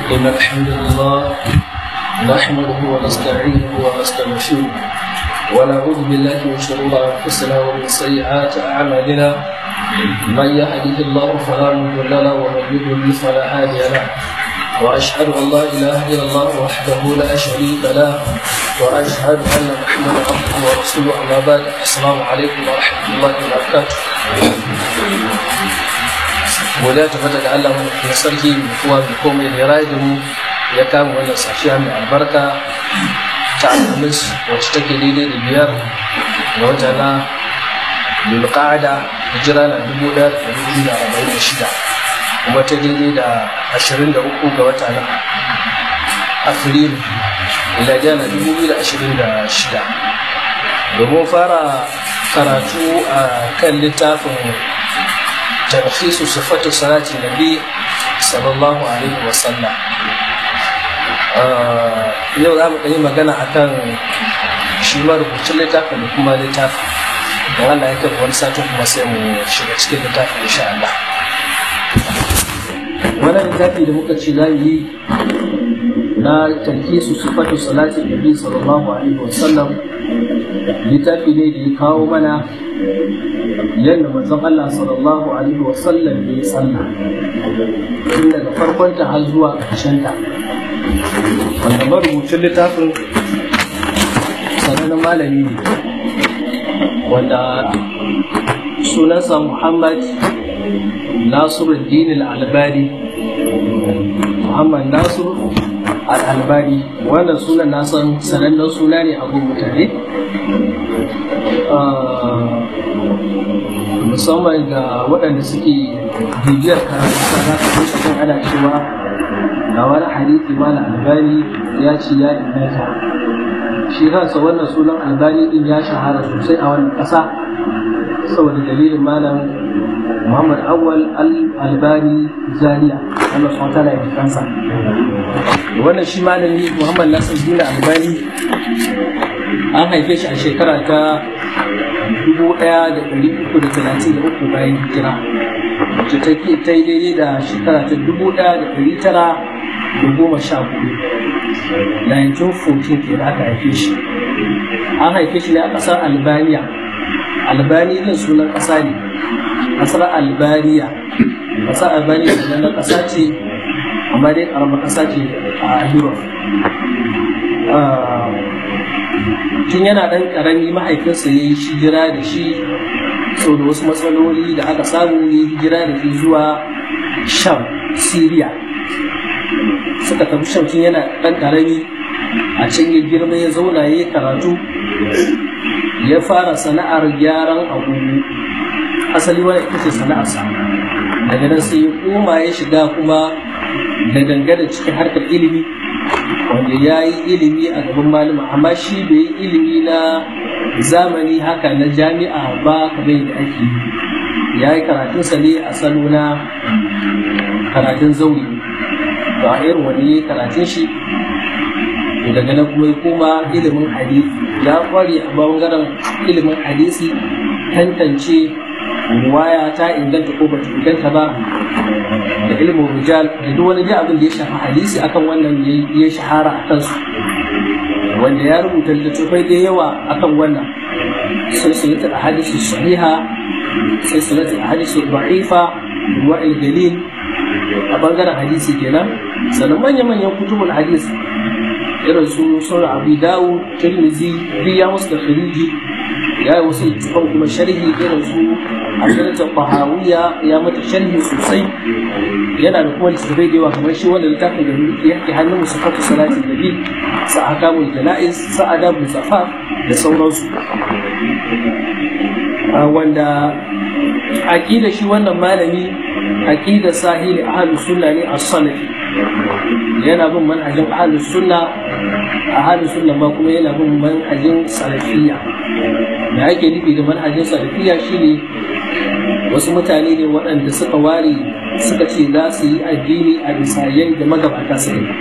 إن الحمد لله نحمده ونستعينه ونستغفره ونعوذ بالله من شرور أنفسنا ومن سيئات أعمالنا من يهده الله فلا مضل له ومن يضلل فلا هادي له وأشهد أن لا إله إلا الله وحده لا شريك له وأشهد أن محمدا عبده ورسوله أما بعد السلام عليكم ورحمة الله وبركاته. godiya tabbata ga Allah mai sarki mai kowa mai komai da ya rayu da mu ya kama wannan safiya mai albarka ta alhamis wacce take daidai da 5 ga wata na Zulqa'ada hijira na 1446 kuma ta daidai da 23 ga wata na Afrilu miladiya na 2026 domin fara karatu a kan littafin تلخيص صفة صلاة النبي صلى الله عليه وسلم. yau za mu ɗanyi magana a kan shi marubucin littafin da kuma littafin da wanda ya kai wani satin kuma sai mu shiga cikin littafin insha Allah. wannan littafi da muka ce za yi na talhisu sifatu salatin nabi sallallahu alaihi wasallam littafi ne da ya kawo mana yadda manzon Allah sallallahu alaihi wasallam ya yi sallah tun daga farkonta har zuwa ƙarshenta. wanda marubucin littafin sanannen malami ne wanda sunansa Muhammad Nasiruddin Al-Albani. Muhammad Nasir Al-Albani wannan sunan nasan sanannen suna ne a gun mutane musamman ga waɗanda suke bibiyar karatu za ka kusa kan ana cewa ga wani hadisi malam Albani ya ce ya inganta. shi kansa wannan sunan Albani din ya shahara sosai a wannan ƙasa saboda dalilin malam Muhammad Awwal Al-Albani Zaria Allah subhanahu wa ta'ala ya kansa. wannan shi malami Muhammad Nasiruddin Albani an haife shi a shekara ta 1333 bayan hijira wacce ta yi daidai da shekara ta 1914 1914 ke da aka haife shi. an haife shi ne a ƙasar Albania. Albani din sunan ƙasa ne, ƙasar Albania. ƙasar Albania na ƙasa ce amma dai ƙaramar ƙasa ce a Europe. tun yana ɗan ƙarami mahaifinsa ya yi hijira da shi sau da wasu matsaloli da aka samu ya yi hijira da shi zuwa Sham, Syria. suka tafi Sham tun yana ɗan ƙarami, a can ya girma ya zauna ya yi karatu, ya fara sana'ar gyaran agogo. asali wani ita ce sana'arsa. daga nan sai ya koma ya shiga kuma da dangane cikin harkar ilimi wanda ya yi ilimi a gaban malama, amma shi bai yi ilimi na zamani haka na jami'a ba kamar yadda ake yi. ya yi karatunsa ne a salo na karatun zauri, to a irin wani ya yi karatun shi. to daga nan kuma ya koma ilimin hadisi, ya kware a bangaren ilimin hadisi, tantance ruwaya ta inganta ko ba ta inganta ba, da ilimin rijal da duk wani abin da ya shafi hadisi akan wannan ya shahara a kansu, wanda ya rubuta littattafai da yawa akan wannan. silsilatul ahadith sahiha, silsilatul ahadith da'ifa, ruwa'il galil a bangaren hadisi kenan. sannan manyan kutubul hadis irin su sunan Abu Dawud, Tirmidhi, ya musu da khariji, ya yi wasu littattafan kuma sharhi irin su Asiratul Tahawiyya, ya mata sharhi sosai. yana da kuma littattafai da yawa kamar shi wanda littafin da yake hannun musafatu salatin nabi, sa ahkamul jana'iz, sa adabul zafaf da sauransu. wanda aqida shi wannan malami aqida sahili ahlus sunna ne as-salafi, yana bin manhajin ahlus sunna ma kuma yana bin manhajin salafiyya. da ake nufi da manhajin salafiyya shine wasu mutane ne waɗanda suka ware suka ce za su yi addini a bisa yadda magabata su yi.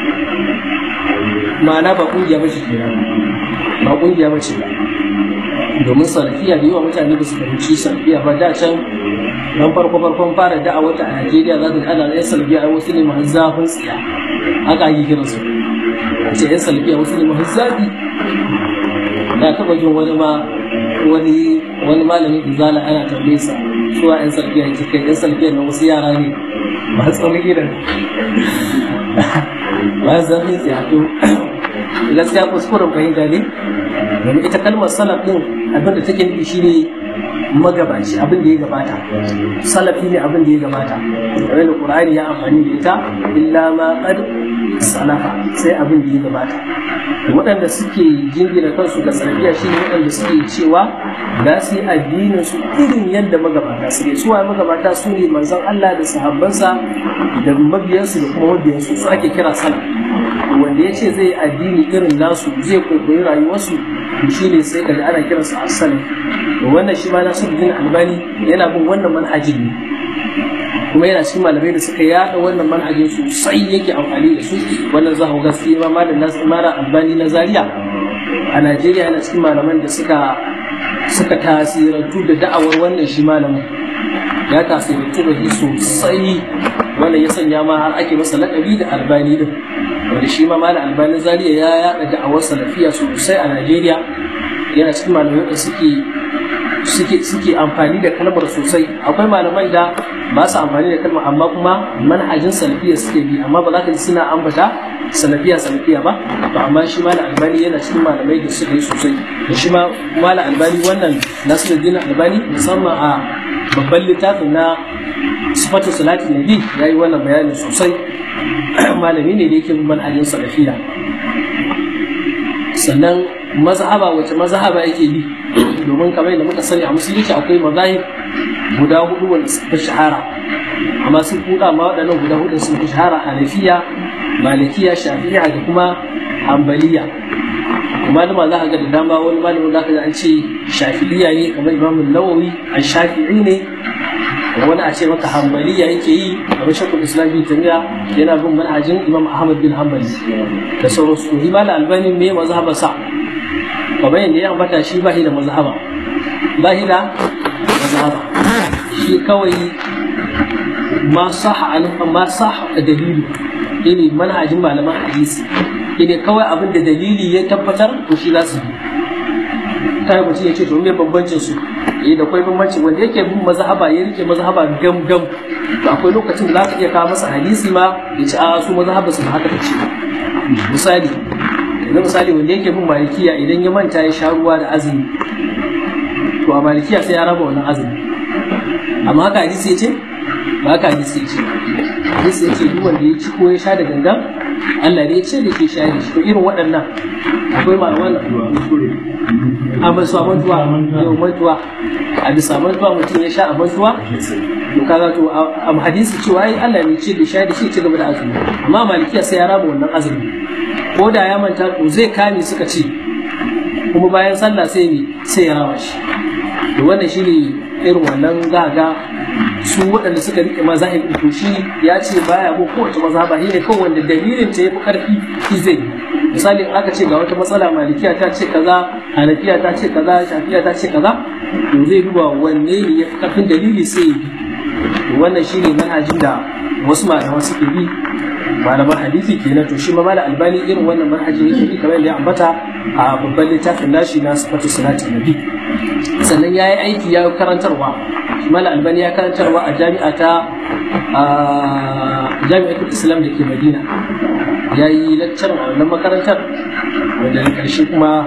ma'ana ba ƙungiya ba ce kenan, ba ƙungiya ba ce ba. domin salafiya da yawa mutane ba su fahimci salafiya ba. Da can dan farkon fara da'awar ta a Najeriya za ta ana yan salafiya ai wasu ne masu zafin tsiya, haka ake kiran su, a ce yan salafiya wasu ne masu zafi. Na taɓa jin wani malamin izala ana tambaye sa suwa yan salafiya, ya ce kai yan salafiya na wasu yara ne masu tsamin idan masu zafin tsiya. To gaskiya kuskuren fahimta ne, domin ita kalmar salaf din abin da take nufi shine magabaci, abin da ya gabata. Salafi ne abin da ya gabata, kamar da Qur'ani ya amfani da ita, illa ma qad salafa, sai abin da ya gabata. Waɗanda suke jingina kansu ga salafiya shine waɗanda suke cewa za su yi addinin su irin yadda magabata suke. Suwa magabata su ne manzon Allah da sahabbansa da mabiyansu da kuma mabiyansu, su ake kira salaf. Wanda ya ce zai yi addini irin nasu, zai kwaikwayi rayuwarsu, shi ne sai kaji ana kiransa as-salaf. Wannan shi ma Nasiruddin Albani yana bin wannan manhajin ne, kuma yana cikin malamai da suka yada wannan manhajin sosai, yake amfani da su. Wannan za ku gaskiya ma malam Nasiruddin Albani na Zaria a Najeriya yana cikin malaman da suka tasirantu da da'awar wannan shi malamin, ya tasirantu da shi sosai. Wannan ya sanya ma har ake masa laƙabi da Albani din, wanda shi ma malam Albani Zaria ya yada da'awar salafiya sosai a Najeriya. Yana cikin malamai da suke amfani da kalmar sosai. Akwai malaman da ba su amfani da kalmar amma kuma manhajin salafiya suke bi, amma ba za ka ji suna ambata salafiya ba. To amma shi malam Albani yana cikin malamai da suka yi sosai. Da shi ma malam Albani, wannan Nasiruddin Albani, musamman a babban littafin na sifatu salatin nabi, ya yi wannan bayanin sosai. Malami ne da yake bin manhajin salafiya. Sannan mazhaba, wace mazhaba yake bi? Domin kamar da muka sani a musulunci akwai mazahib guda hudu wanda suka shahara, amma sun kuda ma waɗannan guda hudu sun fi shahara: Hanafiya, Malikiya, Shafi'iyya da kuma Hanbaliya. Malama za ka ga da dama, wani malamin za ka ga an ce Shafi'iyya ne kamar Imam Nawawi, an Shafi'i ne. Wani a ce maka Hanbaliya yake yi kamar Shaykhul Islam bin Taymiyyah, yana bin manhajin Imam Ahmad bin Hanbali da sauransu. Imam Albani me mazhabar sa? Kamar yadda ya ambata, shi ba shi da mazhaba, shi kawai ma sah dalili ne manhajin malaman hadisi ne, kawai abin da dalili ya tabbatar to shi za su bi. Ta mutum ya ce to me bambancin su? Da kwai bambanci. Wanda yake bin mazhaba ya rike mazhaba gam to akwai lokacin da za ka iya kawo masa hadisi ma ya ce a su mazhaba su ba haka tace. Misali wanda yake bin Malikiya, idan ya manta ya sha ruwa da azumi, to a Malikiya sai ya raba wannan azumi. Amma haka hadisi ya ce? Ba haka hadisi ya ce. Hadisi ya ce duk wanda ya ci ko ya sha da gangan, Allah ne ya ce da ke sha da shi. To irin waɗannan akwai ma wannan a mantuwa a bisa mantuwa mutum ya sha a mantuwa, to kaga to a hadisi cewa ai Allah ne ce da sha da shi ci gaba da azumi. Amma Malikiya sai ya raba wannan azumi, ko da ya manta to zai kame, suka ce, kuma bayan sallah sai ya raba shi. To wannan shine irin wannan za ga su waɗanda suka rike mazahib, to shi ya ce baya ko kowace mazhaba, ne kawai wanda dalilin ta yafi karfi shi zai. Misali in aka ce ga wata matsala, Malikiya ta ce kaza, Hanafiya ta ce kaza, Shafi'iyya ta ce kaza, to zai duba wanne ne yafi karfin dalili sai ya bi. To wannan shine manhajin da wasu malaman suke bi, malaman hadisi kenan. To shi ma malam Albani irin wannan manhajin yake bi, kamar yadda ya ambata a babban littafin nashi na sifatu salatin nabi. Sannan ya yi aiki, ya karantarwa. Malam Albani ya karantarwa a jami'atul Islam da ke Madina. Ya yi lakcar a wannan makarantar, wanda da ƙarshe kuma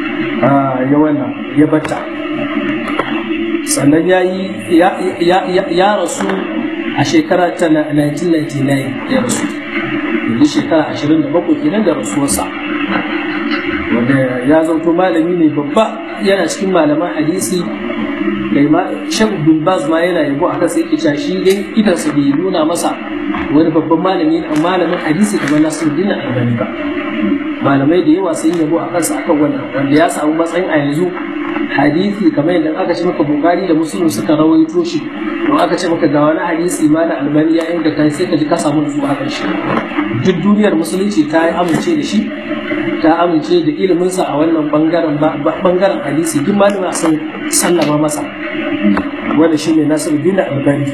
ya batta. Sannan ya rasu a shekara ta 1999, ya rasu. Yanzu shekara 27 kenan da rasuwarsa, wanda ya zauto malami ne babba, yana cikin malaman hadisi. Kai ma Sheikh bin Baz ma yana yabo a kansa, yake cewa shi dai idansa bai nuna masa wani babban malami ne, malamin hadisi kamar Nasiruddin Albani ba. Malamai da yawa sun yabo a kansa akan wannan, wanda ya samu matsayin a yanzu hadisi kamar yadda aka ce maka Bukhari da Muslim suka rawaito shi, to aka ce maka ga wani hadisi ma da Albani ya inganta, sai ka ji ka samu nutsuwa a kan shi. Duk duniyar musulunci ta yi amince da shi, ta amince da iliminsa a wannan bangaren hadisi duk malama sun sallama masa, wanda shi ne Nasiruddin Albani.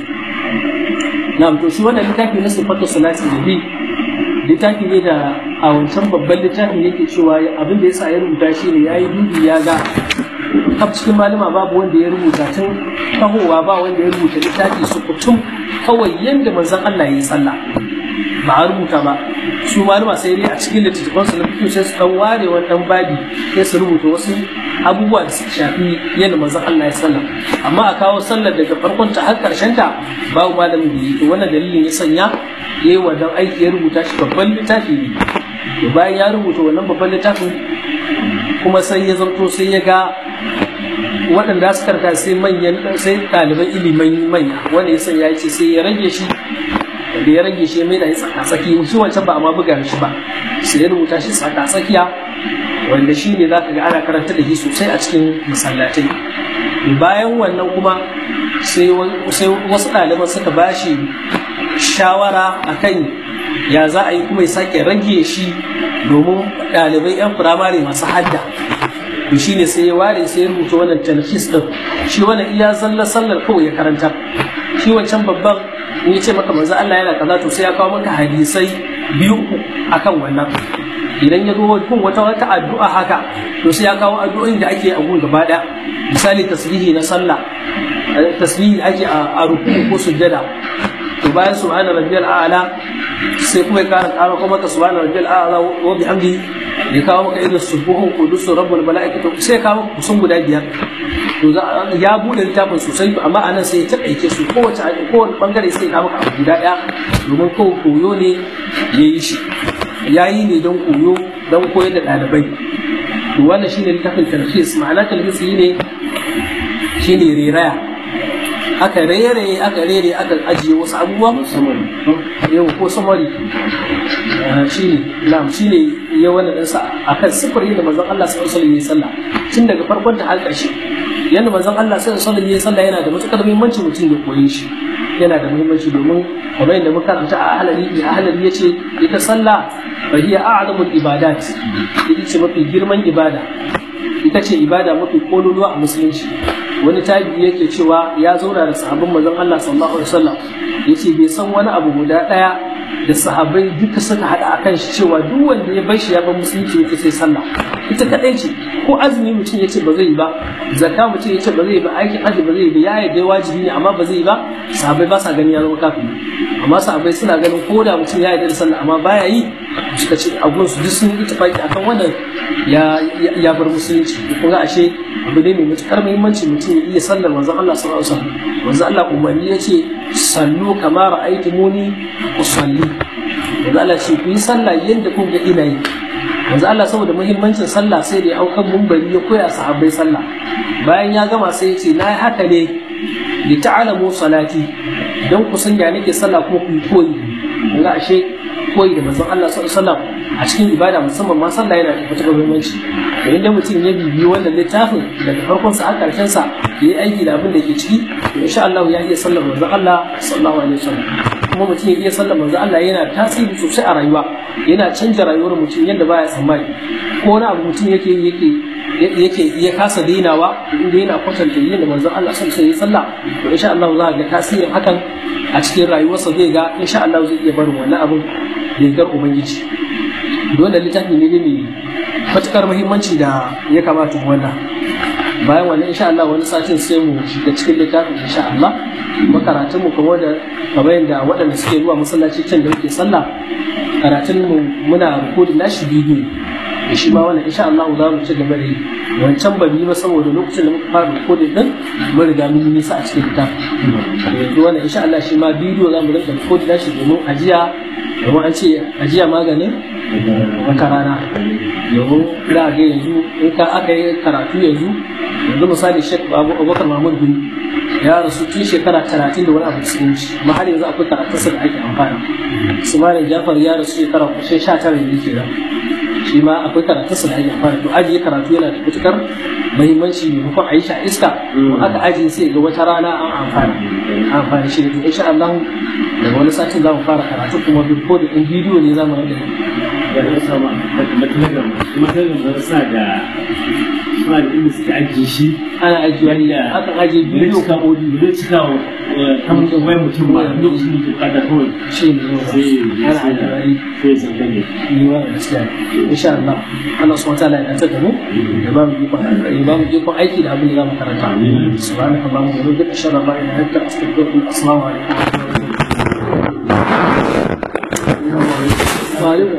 Na to shi wannan littafi na sifatu salati nabi littafi ne da a wancan babban littafin yake cewa abin da yasa ya rubuta shi ne yayi dubi ya ga kaf cikin malama babu wanda ya rubuta tun tahowa, ba wanda ya rubuta littafi su kutum kawai yanda manzon Allah ya yi sallah ba a rubuta ba. Su malama sai dai a cikin littattafansu na fiƙo sai su dan ware wani dan babi sai su rubuta wasu abubuwa da suka shafi yadda manzon Allah ya sallah, amma a kawo sallar daga farkon ta har karshen ta babu malamin da yi. Wannan dalilin ya sanya yayi wannan aiki ya rubuta shi babban littafi ne. To bayan ya rubuta wannan babban littafin kuma sai ya zanto sai ya ga waɗanda su karanta sai ɗaliban ilimin manya, wanda ya sanya ya ce sai ya rage shi, da ya rage shi mai da ya tsaka-tsaki, shi wancan ba a ma buga shi ba, sai ya rubuta shi tsaka-tsakiya, wanda shi ne za ka ga ana karanta da shi sosai a cikin masallatai. Bayan wannan kuma sai wasu ɗaliban suka ba shi shawara akan ya za a yi kuma ya sake rage shi domin ɗalibai 'yan firamare masu hadda. To shi ne sai ya ware sai ya rubuta wannan talhis ɗin, shi wannan iya sallar kawai ya karanta. Shi wancan babban in ya ce maka manzo Allah yana kaza to sai ya kawo maka hadisai biyu akan wannan. Idan ya zo kun wata addu'a haka to sai ya kawo addu'o'in da ake a gun gaba ɗaya. Misali tasbihi na sallah, tasbihi ake a ruku ko sujjada. To bayan subhana rabbiyal a'la sai kuma ya ƙara kuma maka subhana rabbiyal a'la wa bihamdi, ya kawo maka irin subuhun qudusu rabbul malaikatu, sai ya kawo kusan guda 5. To ya bude littafin sosai, amma anan sai ya taƙaice su kowane bangare sai ya kawo maka abu guda ɗaya, domin koyo ne ya yi shi, ya yi ne don koyo don koyar da ɗalibai. To wannan shine littafin talhis. Ma'ana talhis shine reraya, aka rere aka ajiye wasu abubuwa yau ko samari shine ya wannan ɗinsa akan sifiri da manzon Allah sallallahu alaihi wasallam tun daga farkon ta har ƙarshe. Yanda manzon Allah sallallahu alaihi wasallam yana da matuƙar muhimmanci mutum ya koyi shi, yana da muhimmanci domin kamar yadda muka karanta a ahlali yace ita sallah fa hiya a'zamul ibadat, ita ce mafi girman ibada, ita ce ibada mafi kololuwa a musulunci. Wani tabi'i yake cewa ya zauna da sahabban manzon Allah sallallahu alaihi wasallam, yace bai san wani abu guda daya da sahabbai duka suka hada akan shi cewa duk wanda ya bar shi ya bar musulunci yake sai sallah ita kadai ce. Ko azumi mutum yace ba zai yi ba, zakka mutum yace ba zai yi ba, aikin haji ba zai yi ba, ya yarda wajibi ne amma ba zai yi ba, sahabbai ba sa gani ya zama kafiri. Amma sahabbai suna ganin ko da mutum ya yarda da sallah amma baya yi, suka ce a gunsu duk sun yi ittifaqi akan wannan ya bar musulunci. Kun ga ashe abu ne mai matukar muhimmanci mutum ya iya sallar manzon Allah sallallahu alaihi wasallam. Manzon Allah umarni yace sallu kama ra'aytumuni usalli. Manzon Allah ce ku yi sallah yadda kun ga ina yi. Manzon Allah saboda muhimmancin sallah sai da ya hau kan mumbari ya koya sahabbai sallah. Bayan ya gama sai ya ce na yi haka ne li ta'lamu salati, don ku san ya nake sallah kuma ku yi koyi. Kun ga ashe koyi da manzon Allah sallallahu alaihi wasallam a cikin ibada musamman ma sallah yana da matuƙar muhimmanci. To inda mutum ya bibiyi wannan littafin daga farkon sa har karshen sa yayi aiki da abin da ke ciki, to insha Allah ya iya sallar manzon Allah sallallahu alaihi wasallam. Kuma mutum ya iya sallar manzon Allah yana tasiri sosai a rayuwa, yana canja rayuwar mutum yadda baya tsammani. Ko wani abu mutum yake ya kasa dainawa, inda yana kwatanta yin da manzon Allah sallallahu alaihi wasallam, to insha Allah za ga tasirin hakan a cikin rayuwarsa, zai ga insha Allah zai iya barin wannan abin da yardar ubangiji. Dole littafi ne mai matukar muhimmanci da ya kamata mu wannan. Bayan wannan insha Allah wani satin sai mu shiga cikin littafin insha Allah. Makaratun mu kamar yadda waɗanda suke zuwa masallaci can da muke sallah, karatun mu muna rikodin nashi bidiyo. Shi ma wannan insha Allah za mu ci gaba da yi. Wancan ba yi ba saboda lokacin da muka fara rikodin din mun riga mun yi nisa a cikin littafin. Yanzu wannan insha Allah shi ma bidiyo za mu rinka rikodin nashi domin ajiya, domin an ce ajiya maganin wata rana. Domin za a ga yanzu in ka aka yi karatu yanzu misali Sheikh Abubakar Mahmud bin ya rasu tun shekara 30 da wani abu sun ci, amma har yanzu akwai karatunsa da ake amfana. Su Malam Jafar ya rasu shekara 19 ne ke da shi ma akwai karatunsa da ake amfana. To ajiye karatu yana da matukar muhimmanci, maimakon a yi shi a iska aka ajiye sai ga wata rana an amfani shi. To insha Allah daga wani satin za mu fara karatu kuma recording din bidiyo ne za mu rage ya sama matalagan ba suna da inda suke ajiye shi ana ajiye aka ajiye bidiyo ka audio zai cika kamar da wayar mutum ba lokacin da kada kawai shi ne ana ajiye sai ya san gane ni wa gaskiya insha Allah Allah subhanahu wa ta'ala ya tsaka mu da ba mu ikon aiki da abin da zamu karanta subhanakallahumma wa bihamdika ashhadu an la ilaha illa anta astaghfiruka wa assalamu alaikum wa alaikum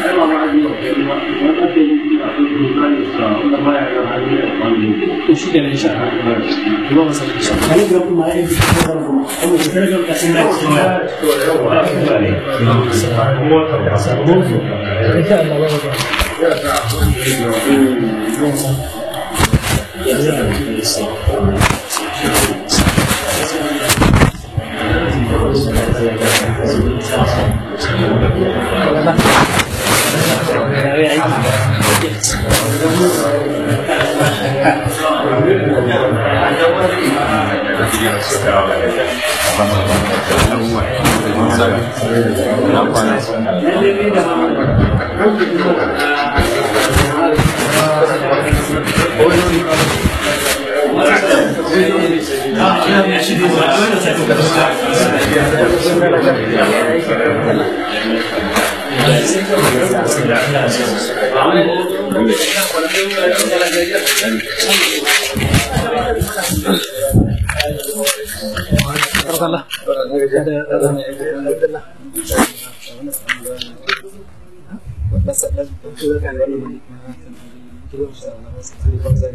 to shi da insha Allah ba mu sanin insha Allah ga kuma ai kuma da ga kasin da shi Allah